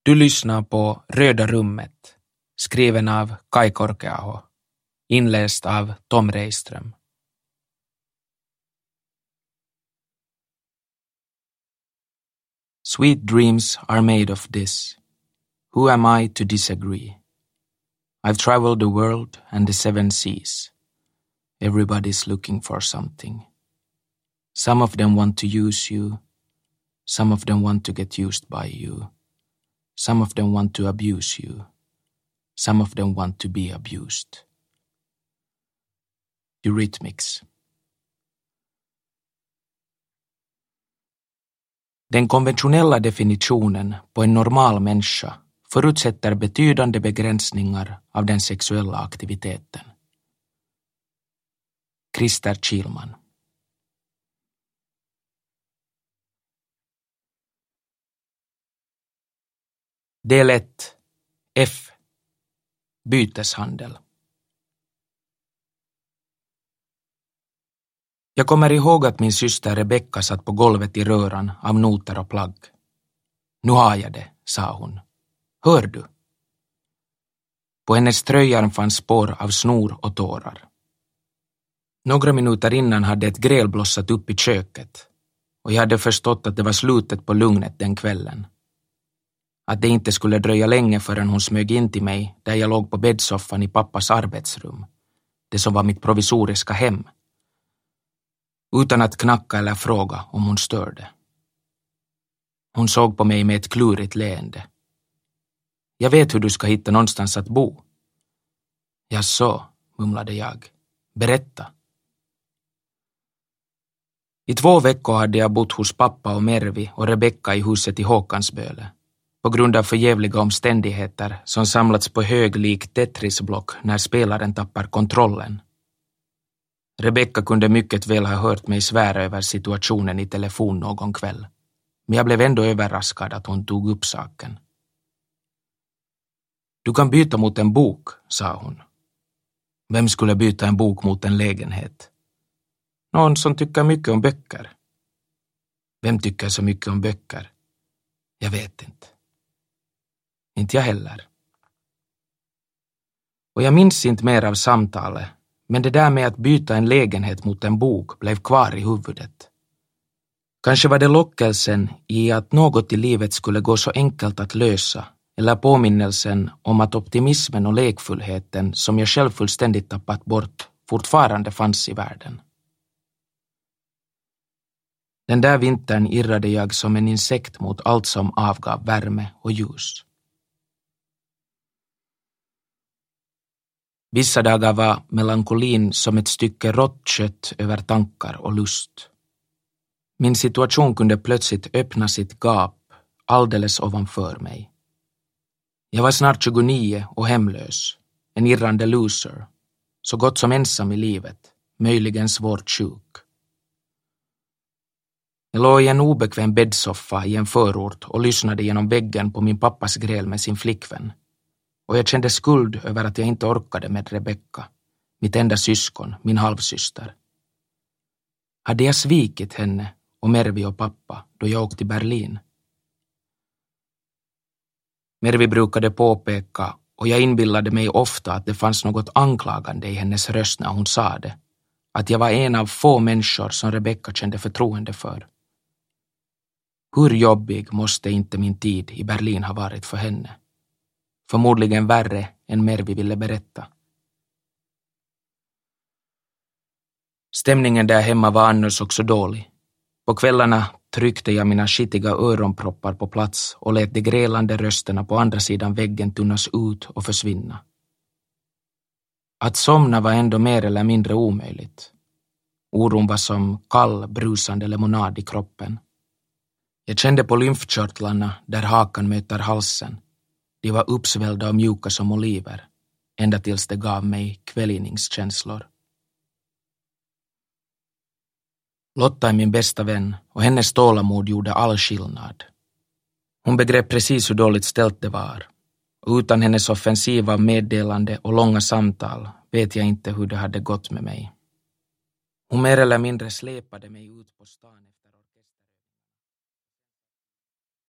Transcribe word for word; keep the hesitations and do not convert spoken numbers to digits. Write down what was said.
Du lyssnar på Röda rummet, skriven av Kai Korkeaho, inläst av Tom Reiström. Sweet dreams are made of this. Who am I to disagree? I've traveled the world and the seven seas. Everybody's looking for something. Some of them want to use you. Some of them want to get used by you. Some of them want to abuse you. Some of them want to be abused. Eurythmics. Den konventionella definitionen på en normal människa förutsätter betydande begränsningar av den sexuella aktiviteten. Christer Kihlman. Del ett. F. Byteshandel. Jag kommer ihåg att min syster Rebecca satt på golvet i röran av noter och plagg. Nu har jag det, sa hon. Hör du? På hennes tröjan fanns spår av snor och tårar. Några minuter innan hade ett gräl blossat upp i köket och jag hade förstått att det var slutet på lugnet den kvällen. Att det inte skulle dröja länge förrän hon smög in till mig där jag låg på bäddsoffan i pappas arbetsrum, det som var mitt provisoriska hem, utan att knacka eller fråga om hon störde. Hon såg på mig med ett klurigt leende. Jag vet hur du ska hitta någonstans att bo. Jag så, mumlade jag. Berätta. I två veckor hade jag bott hos pappa och Mervi och Rebecca i huset i Håkansböle, på grund av förjävliga omständigheter som samlats på hög lik Tetrisblock när spelaren tappar kontrollen. Rebecca kunde mycket väl ha hört mig svära över situationen i telefon någon kväll, men jag blev ändå överraskad att hon tog upp saken. Du kan byta mot en bok, sa hon. Vem skulle byta en bok mot en lägenhet? Någon som tycker mycket om böcker. Vem tycker så mycket om böcker? Jag vet inte. Inte jag heller. Och jag minns inte mer av samtalet, men det där med att byta en lägenhet mot en bok blev kvar i huvudet. Kanske var det lockelsen i att något i livet skulle gå så enkelt att lösa, eller påminnelsen om att optimismen och lekfullheten som jag själv fullständigt tappat bort fortfarande fanns i världen. Den där vintern irrade jag som en insekt mot allt som avgav värme och ljus. Vissa dagar var melankolin som ett stycke rått kött över tankar och lust. Min situation kunde plötsligt öppna sitt gap alldeles ovanför mig. Jag var snart tjugonio och hemlös, en irrande loser, så gott som ensam i livet, möjligen svårt sjuk. Jag låg i en obekväm bäddsoffa i en förort och lyssnade genom väggen på min pappas gräl med sin flickvän. Och jag kände skuld över att jag inte orkade med Rebecca, mitt enda syskon, min halvsyster. Hade jag svikit henne och Mervi och pappa då jag åkte till Berlin? Mervi brukade påpeka, och jag inbillade mig ofta att det fanns något anklagande i hennes röst när hon sa det, att jag var en av få människor som Rebecca kände förtroende för. Hur jobbig måste inte min tid i Berlin ha varit för henne? Förmodligen värre än Mervi ville berätta. Stämningen där hemma var annars också dålig. På kvällarna tryckte jag mina skitiga öronproppar på plats och lät de grälande rösterna på andra sidan väggen tunnas ut och försvinna. Att somna var ändå mer eller mindre omöjligt. Oron var som kall, brusande lemonad i kroppen. Jag kände på lymfkörtlarna där hakan möter halsen. De var uppsvällda och mjuka som oliver, ända tills det gav mig kvällningskänslor. Lotta är min bästa vän och hennes tålamod gjorde all skillnad. Hon begrep precis hur dåligt ställt det var. Utan hennes offensiva meddelande och långa samtal vet jag inte hur det hade gått med mig. Hon mer eller mindre släpade mig ut på stan.